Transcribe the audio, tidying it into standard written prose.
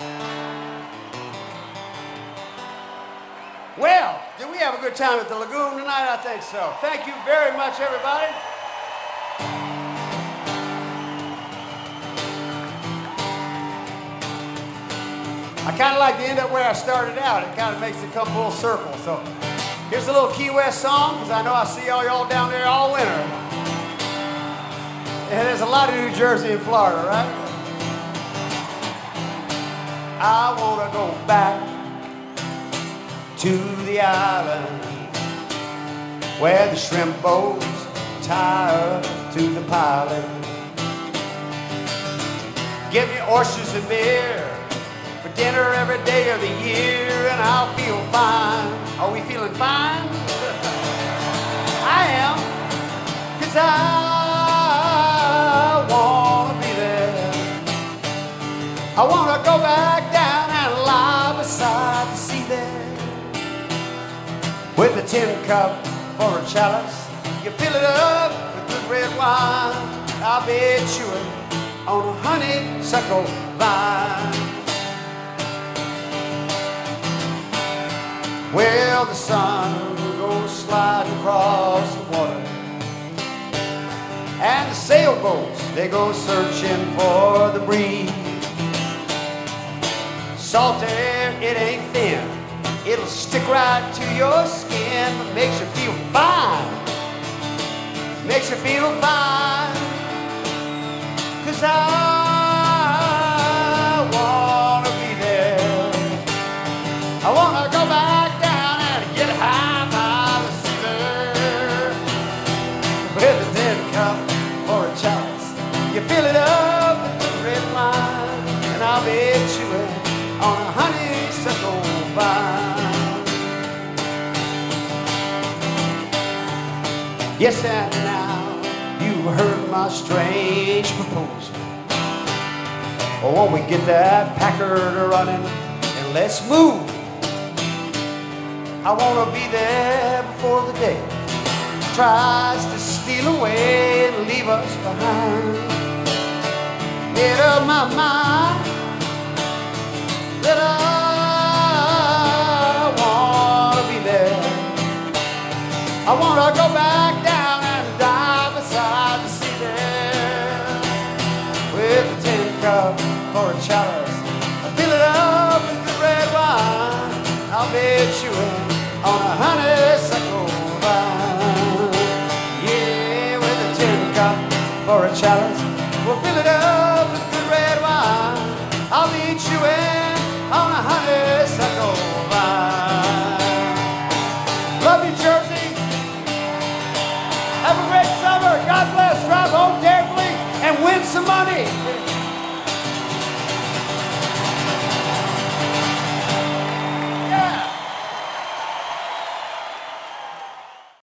Well, did we have a good time at the Lagoon tonight? I think so. Thank you very much, everybody. I kind of like to end up where I started out. It kind of makes it come full circle. So here's a little Key West song, because I know I see all y'all down there all winter. And there's a lot of New Jersey and Florida, right? I want to go back to the island where the shrimp boats tie up to the pilot. Give me oysters and beer for dinner every day of the year, and I'll feel fine. Are we feeling fine? I am, 'cause I wanna be there. I wanna go back down and lie beside the sea there. With a tin cup for a chalice, you fill it up with good red wine. I'll be chewing on a honeysuckle vine. Well, the sun goes sliding across the water, and the sailboats, they go searching for the breeze. Salt air, it ain't thin. It'll stick right to your skin, but makes you feel fine. Makes you feel fine. 'Cause I wanna be there. I wanna go back down and get high by the sea there. With a tin cup for a chalice, you fill it up with the red wine, and I'll be chewing on a honeysuckle vine. Yes, and now you heard my strange proposal. Oh, won't we get that Packard running and let's move? I want to be there before the day tries to steal away and leave us behind. Made up my mind that I want to be there. I want to go back down and die beside the sea there. With a tin cup for a chalice, I fill it up with the red wine. I'll be chewing on a honeysuckle vine. Yeah, with a tin cup for a chalice, we'll fill it up with the red wine. I'll be chewing on a honeysuckle vine.